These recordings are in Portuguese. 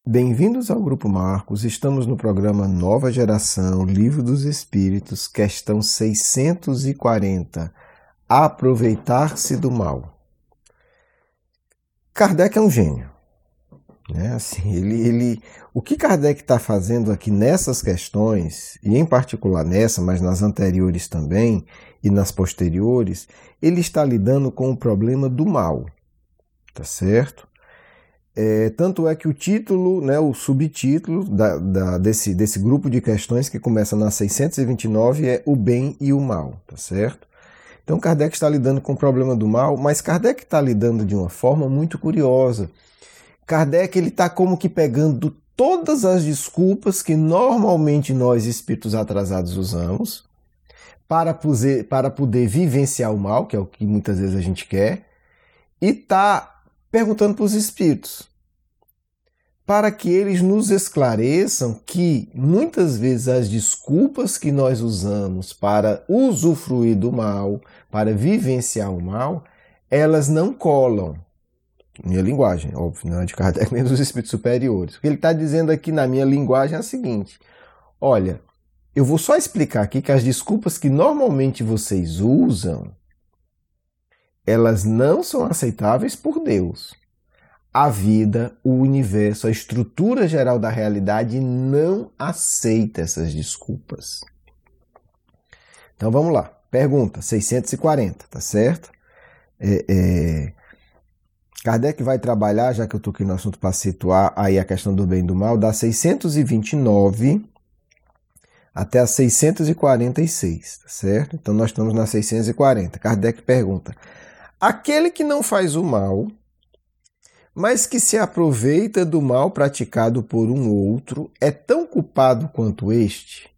Bem-vindos ao Grupo Marcos, estamos no programa Nova Geração, Livro dos Espíritos, questão 640, aproveitar-se do mal. Kardec é um gênio, né? Assim, o que Kardec está fazendo aqui nessas questões, e em particular nessa, mas nas anteriores também, e nas posteriores, ele está lidando com o problema do mal, tá certo? Tanto é que o título, né, o subtítulo desse grupo de questões que começa na 629 é o bem e o mal, tá certo? Então Kardec está lidando com o problema do mal, mas Kardec está lidando de uma forma muito curiosa. Kardec está como que pegando todas as desculpas que normalmente nós espíritos atrasados usamos para poder vivenciar o mal, que é o que muitas vezes a gente quer, e está perguntando para os espíritos, para que eles nos esclareçam que muitas vezes as desculpas que nós usamos para usufruir do mal, para vivenciar o mal, elas não colam. Minha linguagem, óbvio, não é de Kardec nem dos espíritos superiores. O que ele está dizendo aqui na minha linguagem é o seguinte: olha, eu vou só explicar aqui que as desculpas que normalmente vocês usam, elas não são aceitáveis por Deus. A vida, o universo, a estrutura geral da realidade não aceita essas desculpas. Então vamos lá. Pergunta 640, tá certo? Kardec vai trabalhar, já que eu estou aqui no assunto para situar aí a questão do bem e do mal, da 629 até a 646, tá certo? Então nós estamos na 640. Kardec pergunta: aquele que não faz o mal, mas que se aproveita do mal praticado por um outro, é tão culpado quanto este?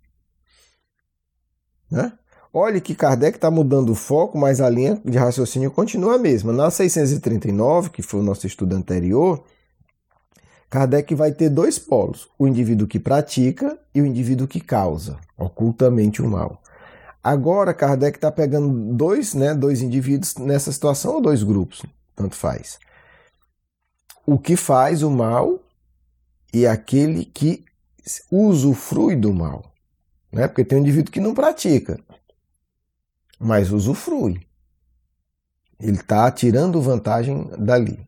Né? Olhe que Kardec está mudando o foco, mas a linha de raciocínio continua a mesma. Na 639, que foi o nosso estudo anterior, Kardec vai ter dois polos: o indivíduo que pratica e o indivíduo que causa ocultamente o mal. Agora, Kardec está pegando dois indivíduos nessa situação, ou dois grupos, tanto faz. O que faz o mal e aquele que usufrui do mal. Né? Porque tem um indivíduo que não pratica, mas usufrui. Ele está tirando vantagem dali.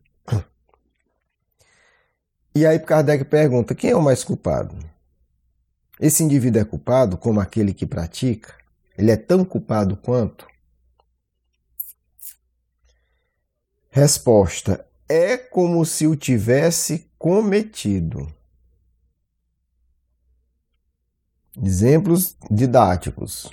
E aí Kardec pergunta: quem é o mais culpado? Esse indivíduo é culpado como aquele que pratica? Ele é tão culpado quanto? Resposta: é como se o tivesse cometido. Exemplos didáticos.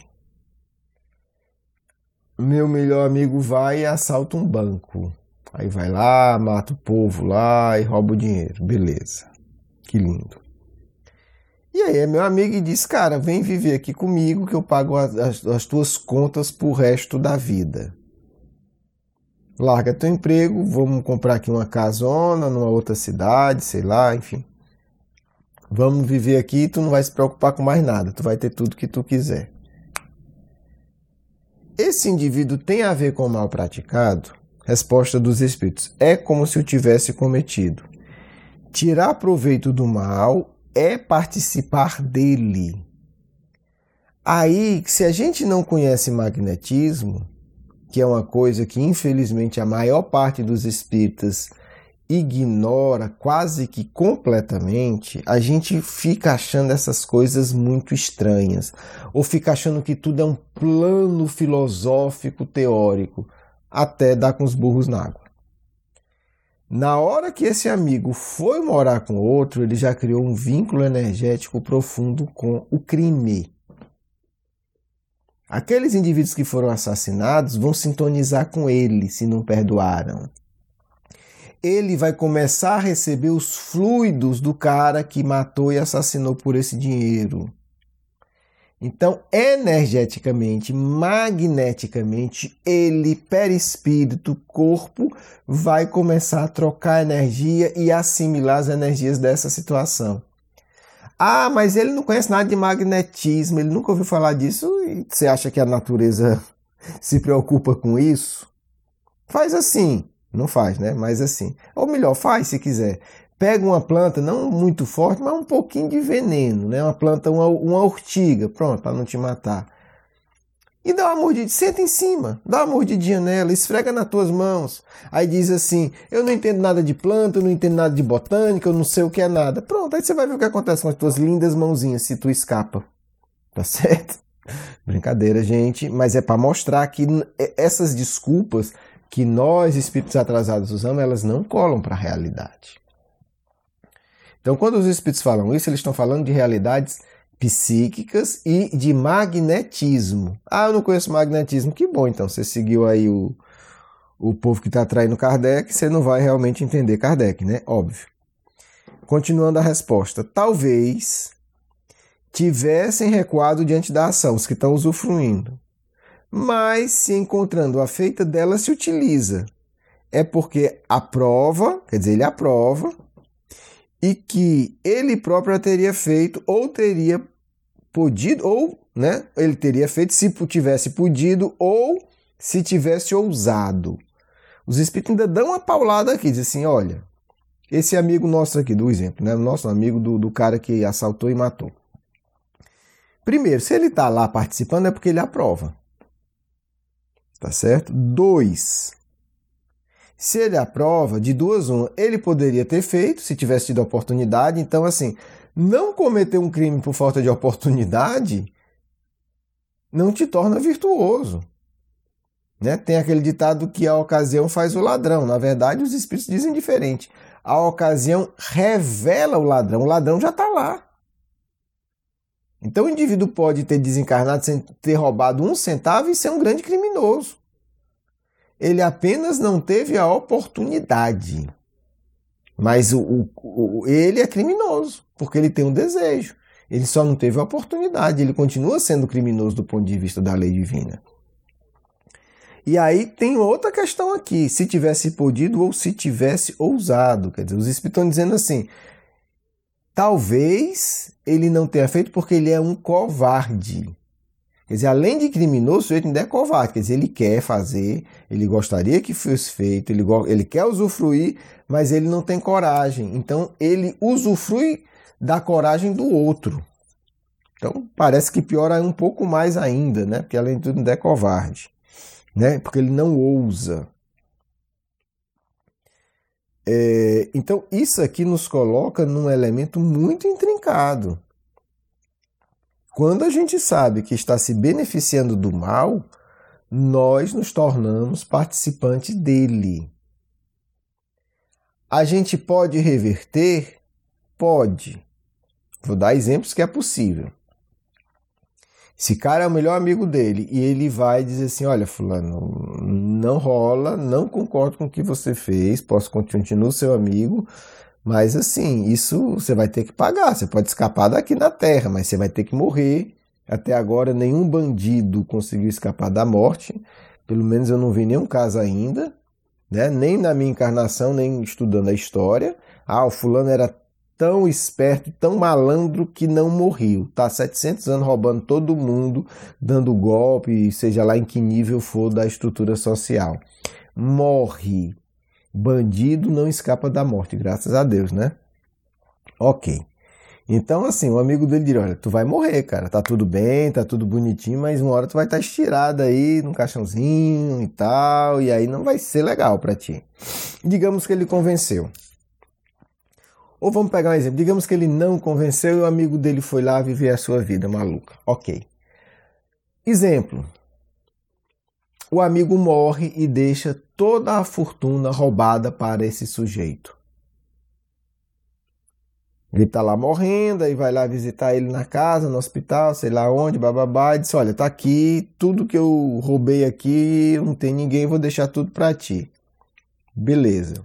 Meu melhor amigo vai e assalta um banco. Aí vai lá, mata o povo lá e rouba o dinheiro. Beleza. Que lindo. E aí é meu amigo e diz: cara, vem viver aqui comigo que eu pago as tuas contas pro resto da vida. Larga teu emprego, vamos comprar aqui uma casona numa outra cidade, sei lá, enfim. Vamos viver aqui e tu não vai se preocupar com mais nada, tu vai ter tudo que tu quiser. Esse indivíduo tem a ver com o mal praticado? Resposta dos espíritos: é como se o tivesse cometido. Tirar proveito do mal é participar dele. Aí, se a gente não conhece magnetismo, que é uma coisa que infelizmente a maior parte dos espíritas ignora quase que completamente, a gente fica achando essas coisas muito estranhas, ou fica achando que tudo é um plano filosófico teórico, até dar com os burros na água. Na hora que esse amigo foi morar com outro, ele já criou um vínculo energético profundo com o crime. Aqueles indivíduos que foram assassinados vão sintonizar com ele se não perdoaram. Ele vai começar a receber os fluidos do cara que matou e assassinou por esse dinheiro. Então, energeticamente, magneticamente, ele, perispírito, corpo, vai começar a trocar energia e assimilar as energias dessa situação. Ah, mas ele não conhece nada de magnetismo, ele nunca ouviu falar disso, e você acha que a natureza se preocupa com isso? Faz assim. Não faz, né? Mas assim. Ou melhor, faz se quiser. pega uma planta, não muito forte, mas um pouquinho de veneno, né? Uma planta, uma ortiga, pronto, para não te matar. E dá uma mordida, senta em cima, dá uma mordidinha nela, esfrega nas tuas mãos. Aí diz assim, eu não entendo nada de planta, eu não entendo nada de botânica, eu não sei o que é nada. Pronto, aí você vai ver o que acontece com as tuas lindas mãozinhas se tu escapa. Tá certo? Brincadeira, gente, mas é para mostrar que essas desculpas que nós, espíritos atrasados, usamos, elas não colam para a realidade. Então, quando os espíritos falam isso, eles estão falando de realidades psíquicas e de magnetismo. Ah, eu não conheço magnetismo. Que bom, então, você seguiu aí o povo que está traindo Kardec, você não vai realmente entender Kardec, né? Óbvio. Continuando a resposta. Talvez tivessem recuado diante da ação, os que estão usufruindo. Mas, se encontrando a feita dela, se utiliza. É porque aprova, quer dizer, ele aprova, e que ele próprio teria feito, ou teria podido, ou né, ele teria feito se tivesse podido, ou se tivesse ousado. Os espíritos ainda dão uma paulada aqui, dizem assim, olha, esse amigo nosso aqui, do exemplo, né, nosso amigo do cara que assaltou e matou. Primeiro, se ele está lá participando é porque ele aprova. Tá certo? 2. Se ele aprova, de duas uma, ele poderia ter feito, se tivesse tido oportunidade. Então, assim, não cometer um crime por falta de oportunidade não te torna virtuoso. Né? Tem aquele ditado que a ocasião faz o ladrão. Na verdade, os espíritos dizem diferente. A ocasião revela o ladrão já está lá. Então o indivíduo pode ter desencarnado sem ter roubado 1 centavo e ser um grande criminoso. Ele apenas não teve a oportunidade. Mas ele é criminoso, porque ele tem um desejo. Ele só não teve a oportunidade. Ele continua sendo criminoso do ponto de vista da lei divina. E aí tem outra questão aqui. Se tivesse podido ou se tivesse ousado. Quer dizer, os espíritos estão dizendo assim... Talvez ele não tenha feito porque ele é um covarde. Quer dizer, além de criminoso, ele ainda é covarde. Quer dizer, ele quer fazer, ele gostaria que fosse feito, ele quer usufruir, mas ele não tem coragem. Então, ele usufrui da coragem do outro. Então, parece que piora um pouco mais ainda, né? Porque além de tudo ainda é covarde. Né? Porque ele não ousa. Então, isso aqui nos coloca num elemento muito intrincado. Quando a gente sabe que está se beneficiando do mal, nós nos tornamos participantes dele. A gente pode reverter? Pode. Vou dar exemplos que é possível. Esse cara é o melhor amigo dele e ele vai dizer assim, olha, fulano, não rola, não concordo com o que você fez, posso continuar seu amigo, mas assim, isso você vai ter que pagar, você pode escapar daqui na Terra, mas você vai ter que morrer. Até agora nenhum bandido conseguiu escapar da morte, pelo menos eu não vi nenhum caso ainda, né? Nem na minha encarnação, nem estudando a história. Ah, o fulano era tão esperto, tão malandro que não morreu. Tá 700 anos roubando todo mundo, dando golpe, seja lá em que nível for da estrutura social. Morre. Bandido não escapa da morte, graças a Deus, né? Ok. Então, assim, o amigo dele diria, olha, tu vai morrer, cara. Tá tudo bem, tá tudo bonitinho, mas uma hora tu vai estar estirado aí num caixãozinho e tal, e aí não vai ser legal pra ti. Digamos que ele convenceu. Ou vamos pegar um exemplo, digamos que ele não convenceu e o amigo dele foi lá viver a sua vida maluca. Ok. Exemplo. O amigo morre e deixa toda a fortuna roubada para esse sujeito. Ele está lá morrendo, aí vai lá visitar ele na casa, no hospital, sei lá onde, bababá, e diz, olha, tá aqui, tudo que eu roubei aqui, não tem ninguém, vou deixar tudo para ti. Beleza.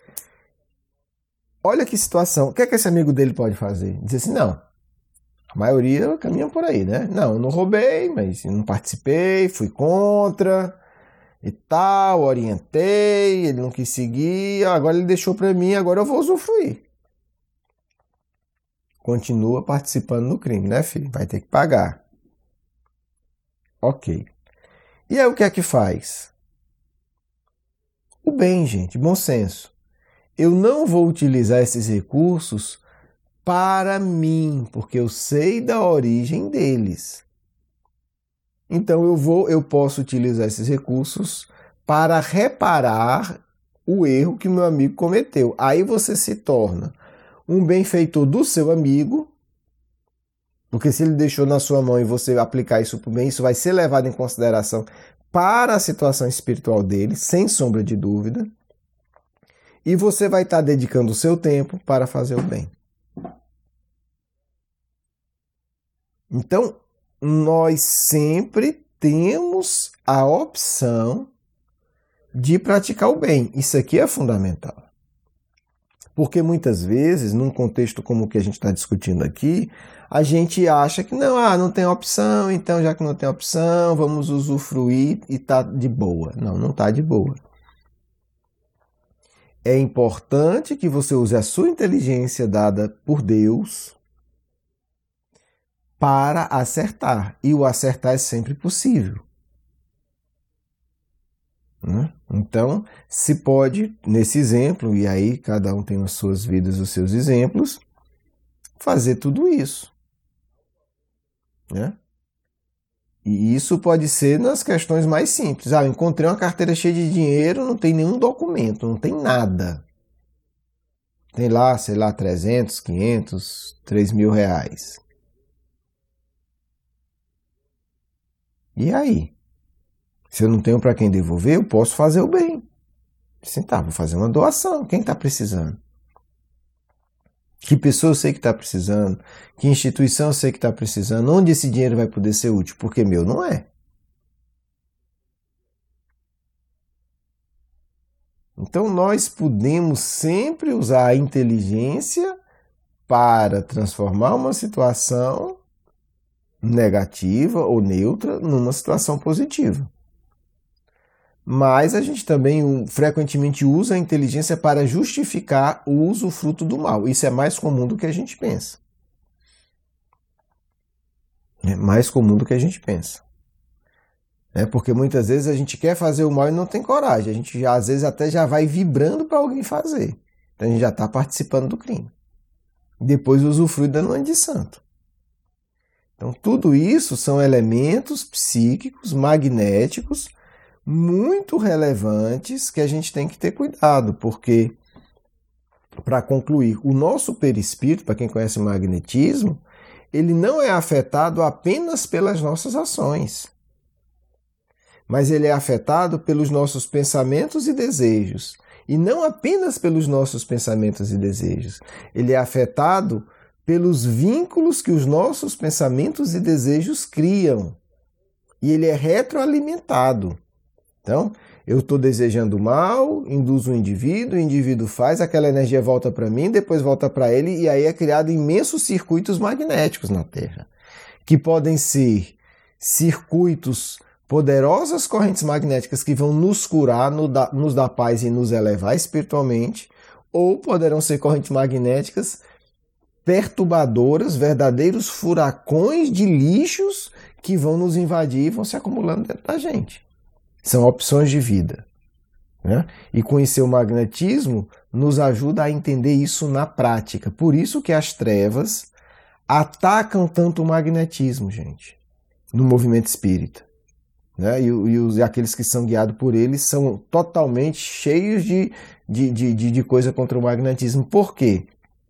Olha que situação. O que é que esse amigo dele pode fazer? Dizer assim, não. A maioria caminha por aí, né? Não, eu não roubei, mas eu não participei, fui contra e tal, orientei, ele não quis seguir, agora ele deixou para mim, agora eu vou usufruir. Continua participando do crime, né, filho? Vai ter que pagar. Ok. E aí o que é que faz? O bem, gente, bom senso. eu não vou utilizar esses recursos para mim, porque eu sei da origem deles. Então eu posso utilizar esses recursos para reparar o erro que o meu amigo cometeu. Aí você se torna um benfeitor do seu amigo, porque se ele deixou na sua mão e você aplicar isso para o bem, isso vai ser levado em consideração para a situação espiritual dele, sem sombra de dúvida. E você vai estar dedicando o seu tempo para fazer o bem. Então, nós sempre temos a opção de praticar o bem. Isso aqui é fundamental. Porque muitas vezes, num contexto como o que a gente está discutindo aqui, a gente acha que não tem opção, então já que não tem opção, vamos usufruir e tá de boa. Não está de boa. É importante que você use a sua inteligência dada por Deus para acertar. E o acertar é sempre possível. Então, se pode, nesse exemplo, e aí cada um tem as suas vidas, os seus exemplos, fazer tudo isso. E isso pode ser nas questões mais simples. Eu encontrei uma carteira cheia de dinheiro, não tem nenhum documento, não tem nada. Tem lá, 300, 500, 3 mil reais. E aí? Se eu não tenho para quem devolver, eu posso fazer o bem. Assim, vou fazer uma doação. Quem está precisando? Que pessoa eu sei que está precisando? Que instituição eu sei que está precisando? Onde esse dinheiro vai poder ser útil? Porque meu não é. Então nós podemos sempre usar a inteligência para transformar uma situação negativa ou neutra numa situação positiva. Mas a gente também frequentemente usa a inteligência para justificar o usufruto do mal. Isso é mais comum do que a gente pensa. É mais comum do que a gente pensa. Porque muitas vezes a gente quer fazer o mal e não tem coragem. A gente às vezes até já vai vibrando para alguém fazer. Então a gente já está participando do crime. Depois usufrui dando uma de santo. Então tudo isso são elementos psíquicos, magnéticos, muito relevantes que a gente tem que ter cuidado, porque, para concluir, o nosso perispírito, para quem conhece o magnetismo, ele não é afetado apenas pelas nossas ações, mas ele é afetado pelos nossos pensamentos e desejos. E não apenas pelos nossos pensamentos e desejos. Ele é afetado pelos vínculos que os nossos pensamentos e desejos criam. E ele é retroalimentado. Então, eu estou desejando mal, induzo o indivíduo faz, aquela energia volta para mim, depois volta para ele, e aí é criado imensos circuitos magnéticos na Terra, que podem ser circuitos, poderosas correntes magnéticas que vão nos curar, nos dar paz e nos elevar espiritualmente, ou poderão ser correntes magnéticas perturbadoras, verdadeiros furacões de lixos que vão nos invadir e vão se acumulando dentro da gente. São opções de vida. E conhecer o magnetismo nos ajuda a entender isso na prática. Por isso que as trevas atacam tanto o magnetismo, gente, no movimento espírita. E aqueles que são guiados por eles são totalmente cheios de coisa contra o magnetismo. Por quê?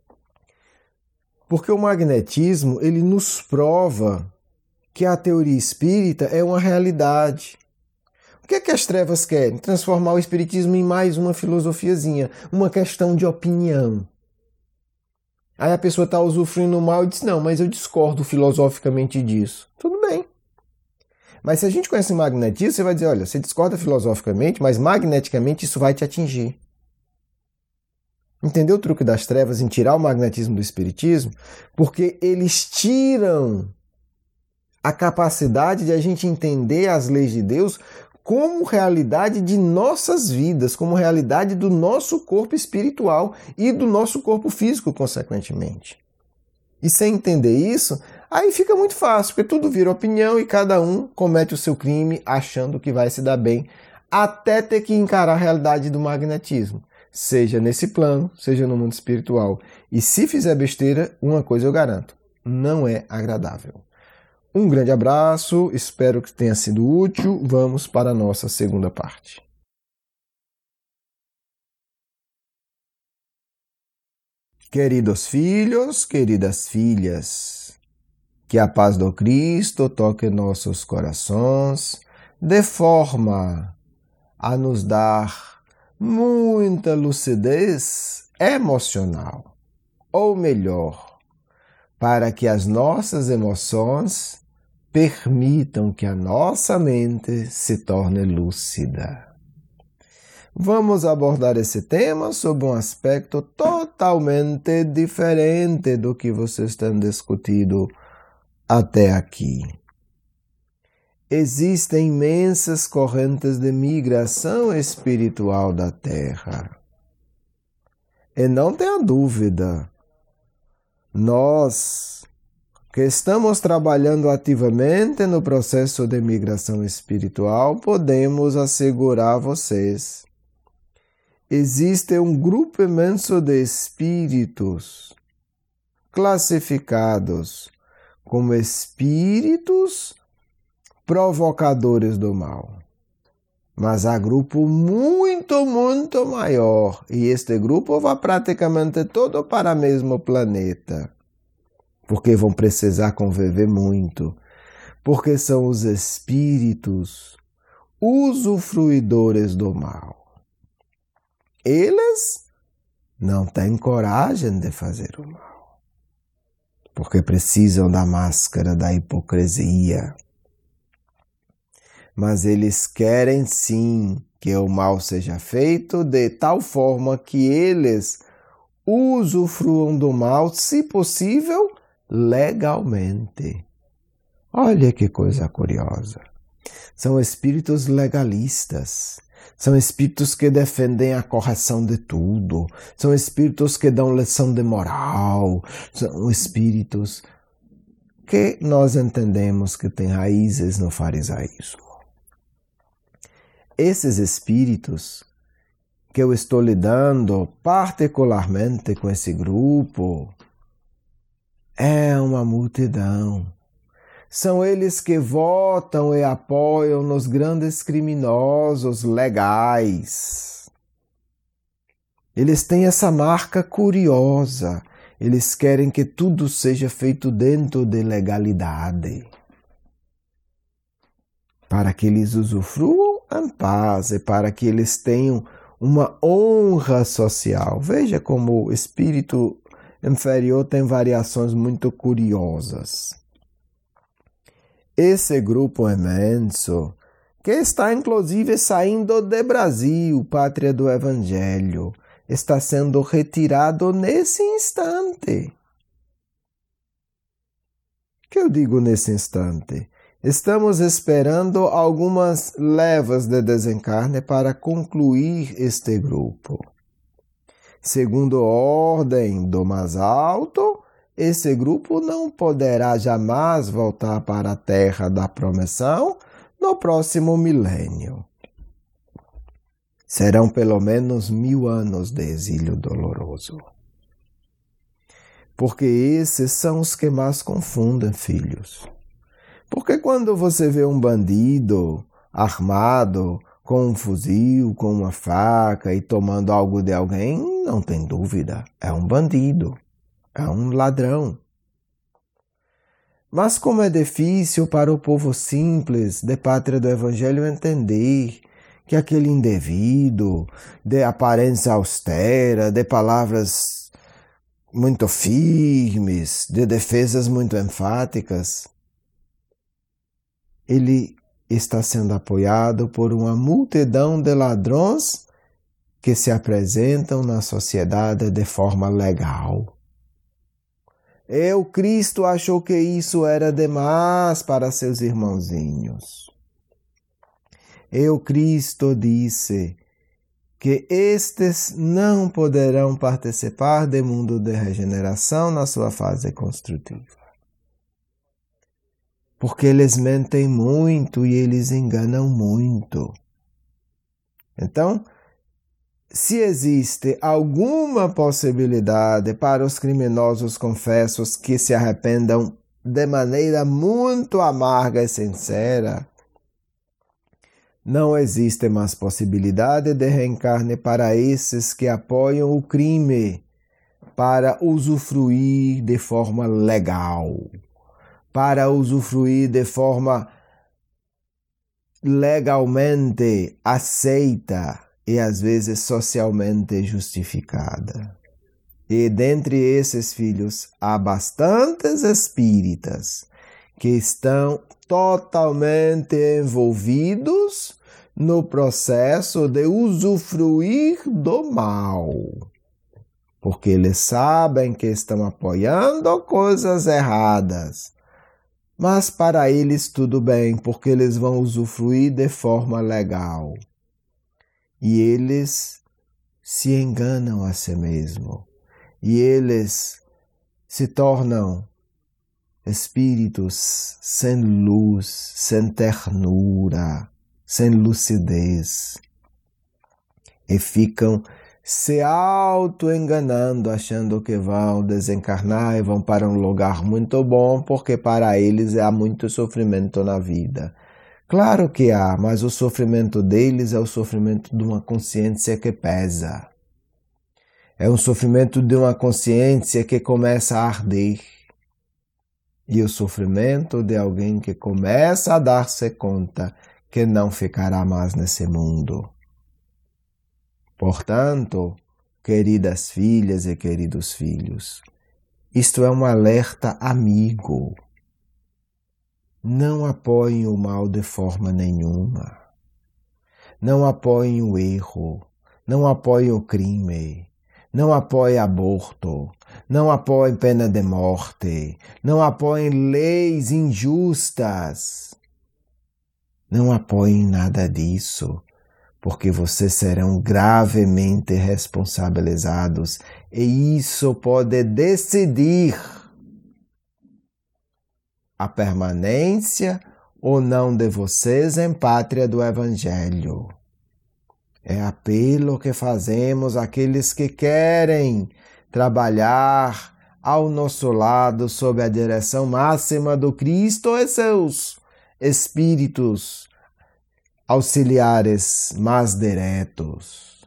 Porque o magnetismo ele nos prova que a teoria espírita é uma realidade. O que é que as trevas querem? Transformar o espiritismo em mais uma filosofiazinha, uma questão de opinião. Aí a pessoa está usufruindo mal e diz, não, mas eu discordo filosoficamente disso. Tudo bem. Mas se a gente conhece o magnetismo, você vai dizer, olha, você discorda filosoficamente, mas magneticamente isso vai te atingir. Entendeu o truque das trevas em tirar o magnetismo do espiritismo? Porque eles tiram a capacidade de a gente entender as leis de Deus como realidade de nossas vidas, como realidade do nosso corpo espiritual e do nosso corpo físico, consequentemente. E sem entender isso, aí fica muito fácil, porque tudo vira opinião e cada um comete o seu crime achando que vai se dar bem, até ter que encarar a realidade do magnetismo. seja nesse plano, seja no mundo espiritual. E se fizer besteira, uma coisa eu garanto, não é agradável. Um grande abraço, espero que tenha sido útil. Vamos para a nossa segunda parte. Queridos filhos, queridas filhas, que a paz do Cristo toque nossos corações, de forma a nos dar muita lucidez emocional, ou melhor, para que as nossas emoções permitam que a nossa mente se torne lúcida. Vamos abordar esse tema sob um aspecto totalmente diferente do que vocês têm discutido até aqui. Existem imensas correntes de migração espiritual da Terra. E não tenha dúvida, nós que estamos trabalhando ativamente no processo de migração espiritual, podemos assegurar a vocês. Existe um grupo imenso de espíritos classificados como espíritos provocadores do mal. Mas há grupo muito, muito maior. E este grupo vai praticamente todo para o mesmo planeta. Porque vão precisar conviver muito. Porque são os espíritos usufruidores do mal. Eles não têm coragem de fazer o mal, porque precisam da máscara da hipocrisia. Mas eles querem sim que o mal seja feito de tal forma que eles usufruam do mal, se possível, legalmente. Olha que coisa curiosa. São espíritos legalistas. São espíritos que defendem a correção de tudo. São espíritos que dão lição de moral. São espíritos que nós entendemos que têm raízes no farisaísmo. Esses espíritos que eu estou lidando particularmente com esse grupo é uma multidão. São eles que votam e apoiam nos grandes criminosos legais. Eles têm essa marca curiosa. Eles querem que tudo seja feito dentro de legalidade, para que eles usufruam em paz e para que eles tenham uma honra social. Veja como o espírito inferior tem variações muito curiosas. Esse grupo imenso, que está inclusive saindo do Brasil, pátria do Evangelho, está sendo retirado nesse instante. O que eu digo nesse instante? Estamos esperando algumas levas de desencarne para concluir este grupo. Segundo ordem do mais alto, esse grupo não poderá jamais voltar para a terra da promissão no próximo milênio. Serão pelo menos 1000 anos de exílio doloroso. Porque esses são os que mais confundem, filhos. Porque quando você vê um bandido armado com um fuzil, com uma faca e tomando algo de alguém, não tem dúvida, é um bandido. É um ladrão. Mas como é difícil para o povo simples de pátria do Evangelho entender que aquele indivíduo de aparência austera, de palavras muito firmes, de defesas muito enfáticas, ele está sendo apoiado por uma multidão de ladrões que se apresentam na sociedade de forma legal. E o Cristo achou que isso era demais para seus irmãozinhos. E o Cristo disse que estes não poderão participar do mundo de regeneração na sua fase construtiva. Porque eles mentem muito e eles enganam muito. Então, se existe alguma possibilidade para os criminosos confessos que se arrependam de maneira muito amarga e sincera, não existe mais possibilidade de reencarne para esses que apoiam o crime para usufruir de forma legal, para usufruir de forma legalmente aceita e às vezes socialmente justificada. E dentre esses filhos há bastantes espíritas que estão totalmente envolvidos no processo de usufruir do mal, porque eles sabem que estão apoiando coisas erradas. Mas para eles tudo bem, porque eles vão usufruir de forma legal. E eles se enganam a si mesmos. E eles se tornam espíritos sem luz, sem ternura, sem lucidez. E ficam se auto-enganando, achando que vão desencarnar e vão para um lugar muito bom, porque para eles há muito sofrimento na vida. Claro que há, mas o sofrimento deles é o sofrimento de uma consciência que pesa. É um sofrimento de uma consciência que começa a arder. E o sofrimento de alguém que começa a dar-se conta que não ficará mais nesse mundo. Portanto, queridas filhas e queridos filhos, isto é um alerta amigo. Não apoiem o mal de forma nenhuma. Não apoiem o erro. Não apoiem o crime. Não apoiem aborto. Não apoiem pena de morte. Não apoiem leis injustas. Não apoiem nada disso, porque vocês serão gravemente responsabilizados e isso pode decidir a permanência ou não de vocês em pátria do Evangelho. É apelo que fazemos àqueles que querem trabalhar ao nosso lado sob a direção máxima do Cristo e seus espíritos auxiliares mais diretos.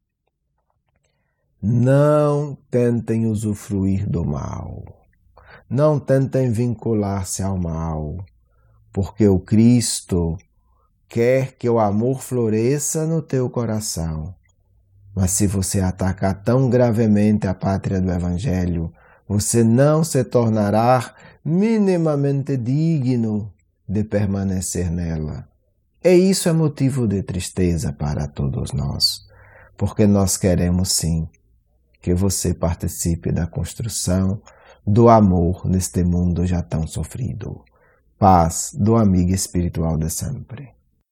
Não tentem usufruir do mal. Não tentem vincular-se ao mal, porque o Cristo quer que o amor floresça no teu coração. Mas se você atacar tão gravemente a pátria do Evangelho, você não se tornará minimamente digno de permanecer nela. E isso é motivo de tristeza para todos nós, porque nós queremos sim que você participe da construção do amor neste mundo já tão sofrido. Paz do amigo espiritual de sempre.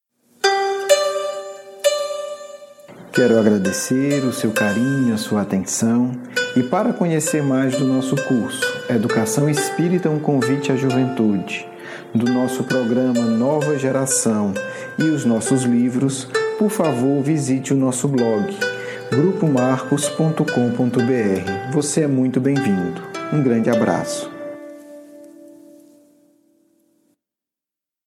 Quero agradecer o seu carinho, a sua atenção e para conhecer mais do nosso curso Educação Espírita, um convite à juventude, do nosso programa Nova Geração e os nossos livros, por favor visite o nosso blog grupomarcos.com.br. Você é muito bem-vindo. Um grande abraço.